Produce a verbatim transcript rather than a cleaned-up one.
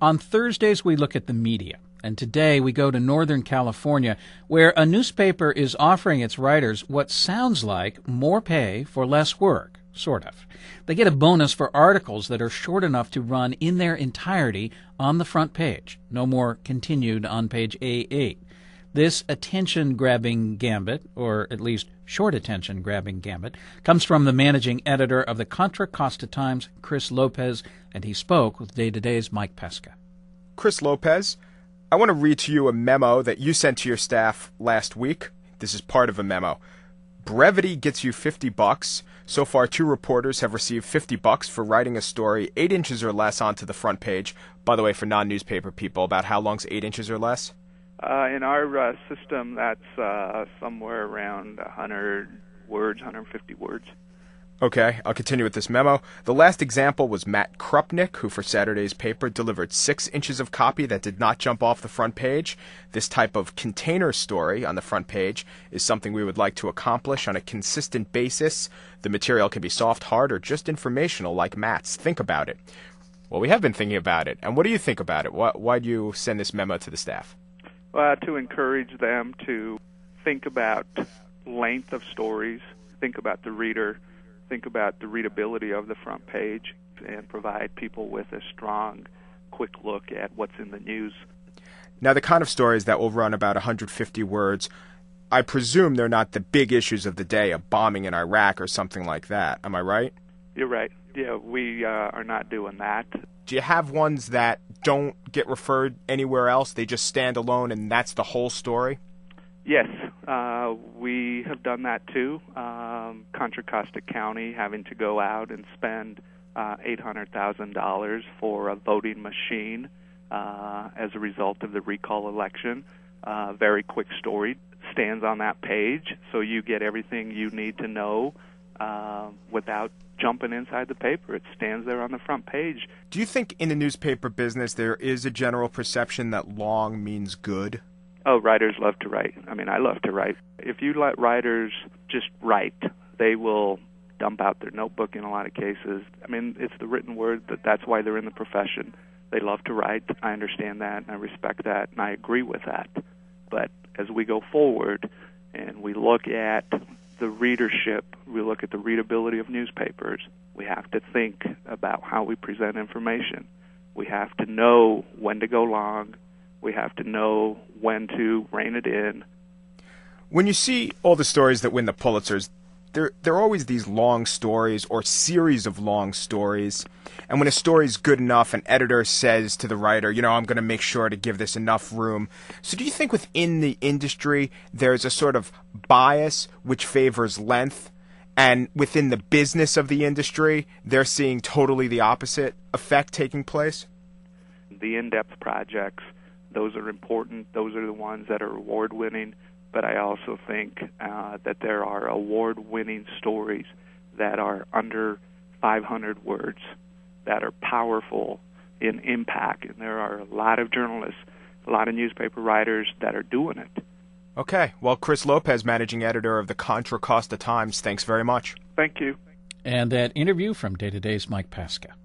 On Thursdays, we look at the media. And today we go to Northern California, where a newspaper is offering its writers what sounds like more pay for less work, sort of. They get a bonus for articles that are short enough to run in their entirety on the front page. No more continued on page A eight. This attention-grabbing gambit, or at least short attention-grabbing gambit, comes from the managing editor of the Contra Costa Times, Chris Lopez, and he spoke with Day to Day's Mike Pesca. Chris Lopez, I want to read to you a memo that you sent to your staff last week. This is part of a memo. Brevity gets you fifty bucks. So far, two reporters have received fifty bucks for writing a story eight inches or less onto the front page. By the way, for non-newspaper people, about how long's eight inches or less? Uh, in our uh, system, that's uh, somewhere around one hundred words, one hundred fifty words. Okay, I'll continue with this memo. The last example was Matt Krupnick, who for Saturday's paper delivered six inches of copy that did not jump off the front page. This type of container story on the front page is something we would like to accomplish on a consistent basis. The material can be soft, hard, or just informational like Matt's. Think about it. Well, we have been thinking about it. And what do you think about it? Why, why do you send this memo to the staff? Uh, to encourage them to think about length of stories, think about the reader, think about the readability of the front page, and provide people with a strong, quick look at what's in the news. Now, the kind of stories that will run about one hundred fifty words, I presume they're not the big issues of the day, a bombing in Iraq or something like that. Am I right? You're right. Yeah, we uh, are not doing that. Do you have ones that don't get referred anywhere else? They just stand alone and that's the whole story? Yes, uh, we have done that too. Um, Contra Costa County having to go out and spend uh, eight hundred thousand dollars for a voting machine uh, as a result of the recall election. Uh, very quick story stands on that page, so you get everything you need to know uh, without jumping inside the paper. It stands there on the front page. Do you think in the newspaper business there is a general perception that long means good? Oh, writers love to write. I mean, I love to write. If you let writers just write, they will dump out their notebook in a lot of cases. I mean, it's the written word that that's why they're in the profession. They love to write. I understand that, and I respect that, and I agree with that. But as we go forward and we look at the readership, we look at the readability of newspapers, we have to think about how we present information. We have to know when to go long. We have to know when to rein it in. When you see all the stories that win the Pulitzers, there there are always these long stories or series of long stories. And when a story's good enough, an editor says to the writer, you know, I'm going to make sure to give this enough room. So do you think within the industry there's a sort of bias which favors length? And within the business of the industry, they're seeing totally the opposite effect taking place? The in-depth projects, those are important. Those are the ones that are award-winning. But I also think uh, that there are award-winning stories that are under five hundred words, that are powerful in impact. And there are a lot of journalists, a lot of newspaper writers that are doing it. Okay. Well, Chris Lopez, managing editor of the Contra Costa Times, thanks very much. Thank you. And that interview from Day to Day's Mike Pesca.